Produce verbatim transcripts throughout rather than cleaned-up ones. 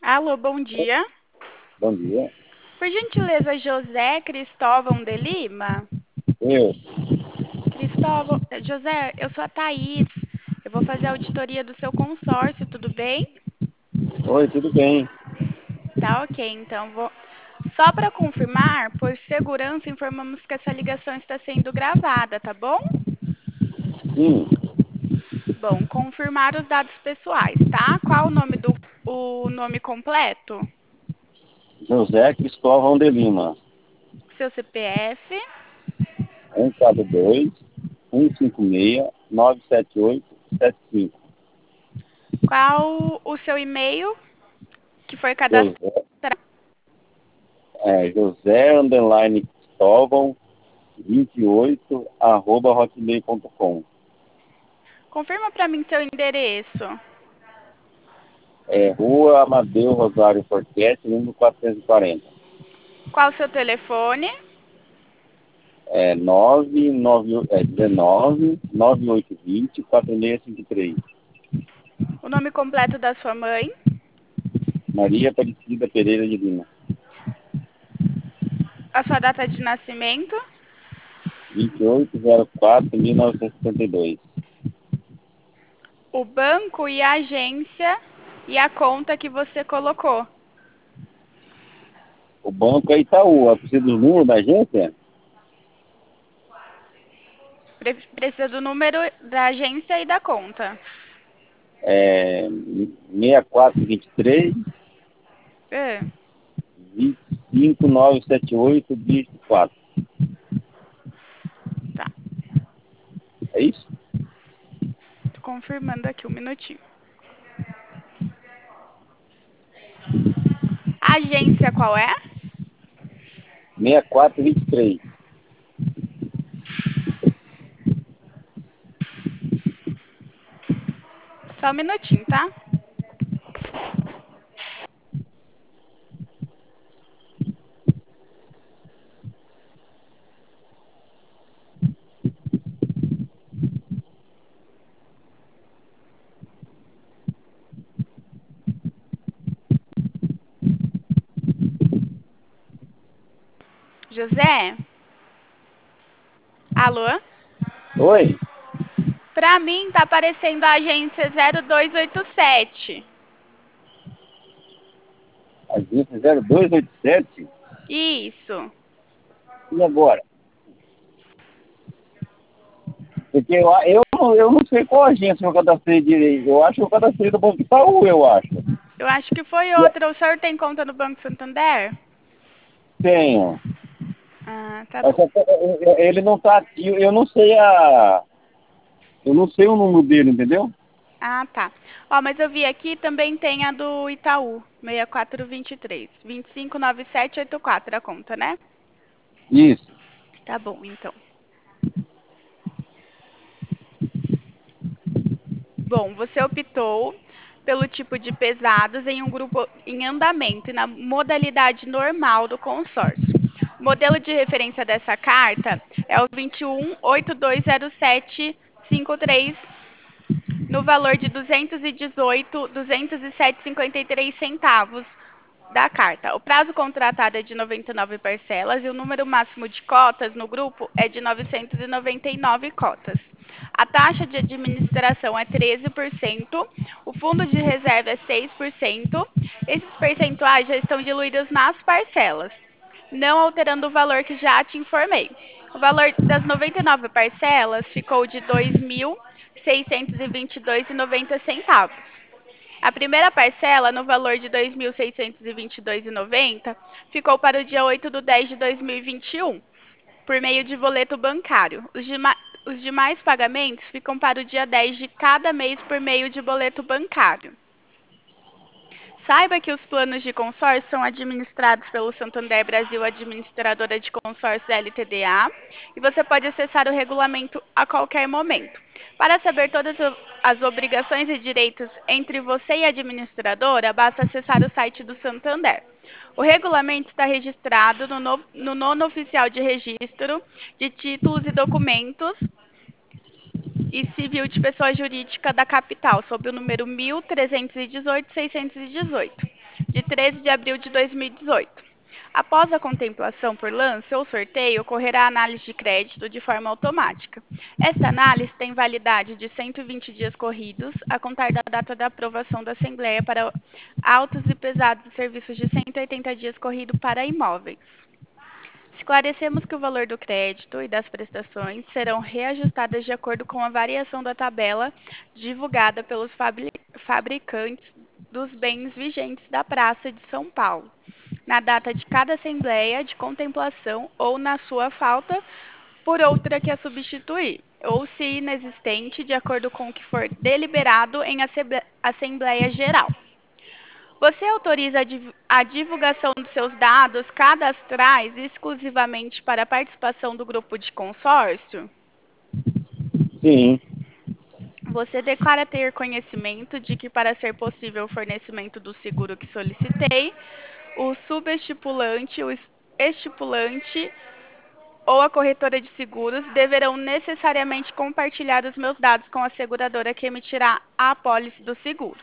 Alô, bom dia. Bom dia. Por gentileza, José Cristóvão de Lima? Eu. Cristóvão, eh, José, eu sou a Thaís. Eu vou fazer a auditoria do seu consórcio, tudo bem? Oi, tudo bem? Tá ok, então vou. Só para confirmar, por segurança, informamos que essa ligação está sendo gravada, tá bom? Sim, Bom, confirmar os dados pessoais, tá? Qual o nome do o nome completo? José Cristóvão de Lima. Seu C P F? um quatro dois, um cinco seis, nove sete oito, sete cinco. Qual o seu e-mail que foi cadastrado? José, é, José underline Cristóvão vinte e oito arroba hotmail ponto com. Confirma para mim seu endereço. É, Rua Amadeu Rosário Forquete, número quatrocentos e quarenta. Qual o seu telefone? É nove nove, é dezenove, nove oito dois zero, quatro seis cinco três. O nome completo da sua mãe? Maria Aparecida Pereira de Lima. A sua data de nascimento? vinte e oito zero quatro mil novecentos e setenta e dois. O banco e a agência e a conta que você colocou. O banco é Itaú. Eu preciso do número da agência? Pre- Precisa do número da agência e da conta. É seis quatro dois três, É, cinco nove sete oito, dígito quatro. tá. É isso? Tô confirmando aqui um minutinho. A agência qual é? seis quatro dois três. Só um minutinho, tá? José? Alô? Oi? Pra mim tá aparecendo a agência zero dois oito sete. Agência zero dois oito sete? Isso. E agora? Porque eu, eu, eu não sei qual agência eu cadastrei direito. Eu acho que eu cadastrei do Banco Itaú, eu acho. Eu acho que foi E outra. O senhor tem conta no Banco Santander? tenho. Ah, tá Mas bom. só que, eh, eh, ele não tá ativo. Eu não sei a. Eu não sei o número dele, entendeu? Ah, tá. Ó, mas eu vi aqui também tem a do Itaú, seis quatro dois três, dois cinco nove sete oito quatro, a conta, né? Isso. Tá bom, então. Bom, você optou pelo tipo de pesados em um grupo em andamento e na modalidade normal do consórcio. O modelo de referência dessa carta é o dois um oito dois zero sete cinco três no valor de duzentos e dezoito, duzentos e sete e cinquenta e três centavos da carta. O prazo contratado é de noventa e nove parcelas e o número máximo de cotas no grupo é de novecentas e noventa e nove cotas. A taxa de administração é treze por cento, o fundo de reserva é seis por cento. Esses percentuais já estão diluídos nas parcelas, não alterando o valor que já te informei. O valor das noventa e nove parcelas ficou de dois mil seiscentos e vinte e dois reais e noventa centavos. A primeira parcela, no valor de dois mil seiscentos e vinte e dois reais e noventa centavos, ficou para o dia oito de dez de dois mil e vinte e um, por meio de boleto bancário. Os, dema os demais pagamentos ficam para o dia dez de cada mês por meio de boleto bancário. Saiba que os planos de consórcio são administrados pelo Santander Brasil Administradora de Consórcios L T D A e você pode acessar o regulamento a qualquer momento. Para saber todas as obrigações e direitos entre você e a administradora, basta acessar o site do Santander. O regulamento está registrado no, no, no nono oficial de registro de títulos e documentos e civil de pessoa jurídica da capital, sob o número mil trezentos e dezoito, seiscentos e dezoito. de treze de abril de dois mil e dezoito. Após a contemplação por lance ou sorteio, ocorrerá a análise de crédito de forma automática. Esta análise tem validade de cento e vinte dias corridos, a contar da data da aprovação da Assembleia para autos e pesados e serviços de cento e oitenta dias corridos para imóveis. Esclarecemos que o valor do crédito e das prestações serão reajustadas de acordo com a variação da tabela divulgada pelos fabri- fabricantes dos bens vigentes da Praça de São Paulo, na data de cada assembleia de contemplação ou, na sua falta, por outra que a substituir, ou, se inexistente, de acordo com o que for deliberado em assemble- Assembleia Geral. Você autoriza a div- a divulgação dos seus dados cadastrais exclusivamente para a participação do grupo de consórcio? Sim, Você declara ter conhecimento de que, para ser possível o fornecimento do seguro que solicitei, o subestipulante, o es- estipulante ou a corretora de seguros deverão necessariamente compartilhar os meus dados com a seguradora que emitirá a apólice do seguro.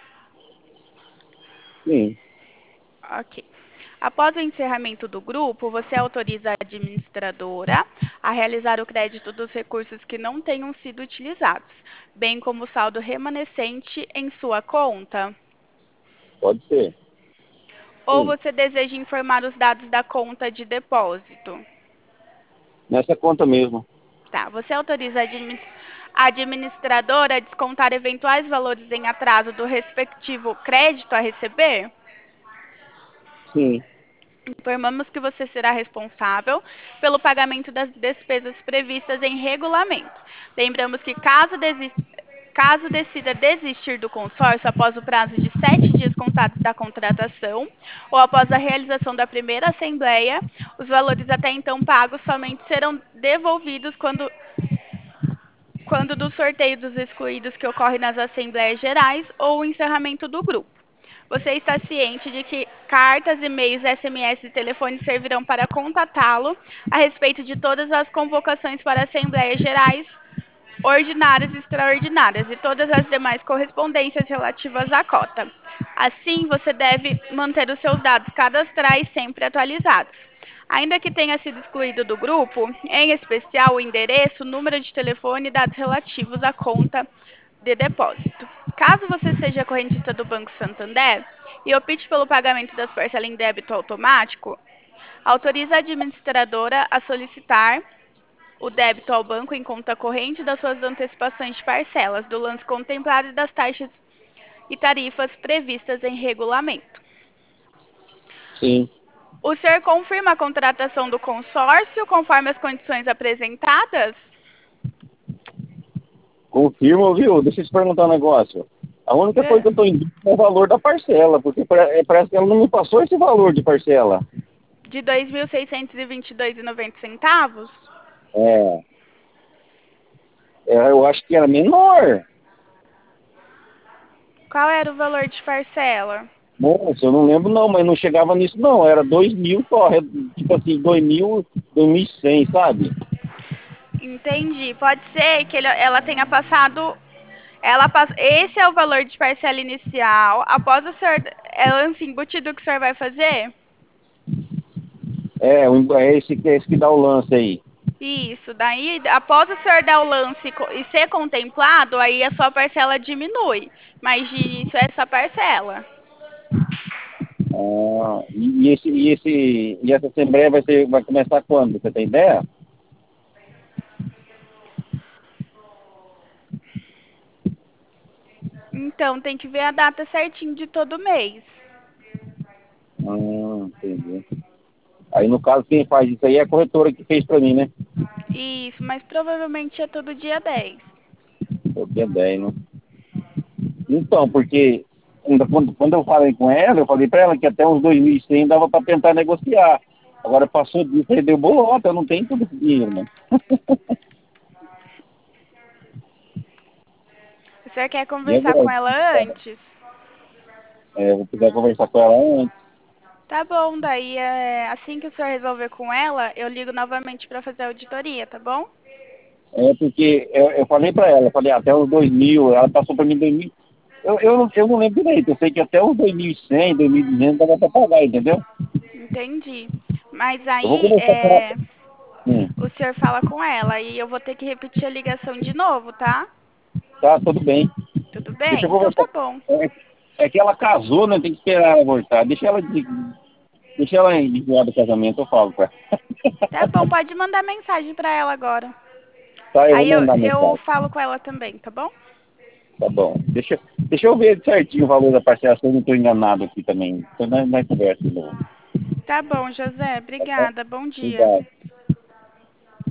sim, Ok. Após o encerramento do grupo, você autoriza a administradora a realizar o crédito dos recursos que não tenham sido utilizados, bem como o saldo remanescente em sua conta? pode ser. Ou Sim. você deseja informar os dados da conta de depósito? Nessa conta mesmo. Tá. Você autoriza a admi- a administradora a descontar eventuais valores em atraso do respectivo crédito a receber? Sim, Informamos que você será responsável pelo pagamento das despesas previstas em regulamento. Lembramos que, caso, desi- caso decida desistir do consórcio após o prazo de sete dias contados da contratação ou após a realização da primeira assembleia, os valores até então pagos somente serão devolvidos quando quando do sorteio dos excluídos que ocorre nas assembleias gerais ou o encerramento do grupo. Você está ciente de que cartas, e-mails, S M S e telefone servirão para contatá-lo a respeito de todas as convocações para assembleias gerais, ordinárias e extraordinárias e todas as demais correspondências relativas à cota. Assim, você deve manter os seus dados cadastrais sempre atualizados. Ainda que tenha sido excluído do grupo, em especial o endereço, número de telefone e dados relativos à conta de depósito. Caso você seja correntista do Banco Santander e opte pelo pagamento das parcelas em débito automático, autoriza a administradora a solicitar o débito ao banco em conta corrente das suas antecipações de parcelas, do lance contemplado e das taxas e tarifas previstas em regulamento. sim. O senhor confirma a contratação do consórcio conforme as condições apresentadas? Confirma, viu? Deixa eu te perguntar um negócio. A única coisa É. que eu estou em dúvida é o valor da parcela, porque pare- é, parece que ela não me passou esse valor de parcela. De dois mil seiscentos e vinte e dois reais e noventa centavos? É, é, eu acho que era menor. Qual era o valor de parcela? Nossa, eu não lembro não, mas não chegava nisso não. Era dois mil só, é, tipo assim, dois mil, dois mil e cem, sabe? Entendi. Pode ser que ele- ela tenha passado. Ela passa, esse é o valor de parcela inicial. Após o senhor. É lance embutido que o senhor vai fazer? É, o- é esse, que- é esse que dá o lance aí. Isso. Daí, após o senhor dar o lance co- e ser contemplado, aí a sua parcela diminui. Mas de início é essa parcela. Ah, e, e esse, e, esse, e essa assembleia vai, ser, vai começar quando? Você tem ideia? Então, tem que ver a data certinho de todo mês. Ah, entendi. Aí, no caso, quem faz isso aí é a corretora que fez pra mim, né? Isso, mas provavelmente é todo dia dez. Eu tinha dez, né? Então, porque ainda quando, quando eu falei com ela, eu falei pra ela que até uns dois mil e cem dava pra tentar negociar. Agora passou disso, aí deu bolota, eu não tenho todo esse dinheiro, né? O senhor quer E conversar com agora? ela antes? É, eu vou precisar conversar com ela antes. Tá bom, daí é, assim que o senhor resolver com ela, eu ligo novamente para fazer a auditoria, tá bom? É porque eu, eu falei pra ela, eu falei, ah, até uns dois mil, ela passou pra mim dois mil. Eu, eu, não- eu não lembro direito, eu sei que até os dois mil e cem, dois mil e duzentos dava para pagar, entendeu? Entendi. Mas Eu vou aí, começar com é, hum, o senhor fala com ela e eu vou ter que repetir a ligação de novo, tá? tá, tudo bem. Tudo Deixa bem? eu Então conversar. tá bom. É, é que ela casou, né? Tem que esperar ela voltar. Deixa ela, de, deixa ela desviar do casamento, eu falo pra Tá bom, ela. pode mandar mensagem pra ela agora. Tá, eu vou Aí eu, mandar eu mensagem. falo com ela também, tá bom? Tá bom. Deixa, deixa eu ver certinho o valor da parcela, se eu não estou enganado aqui também. Então nós, nós conversa de novo. Tá bom, José. Tá bom? Obrigada. Bom dia. Obrigado.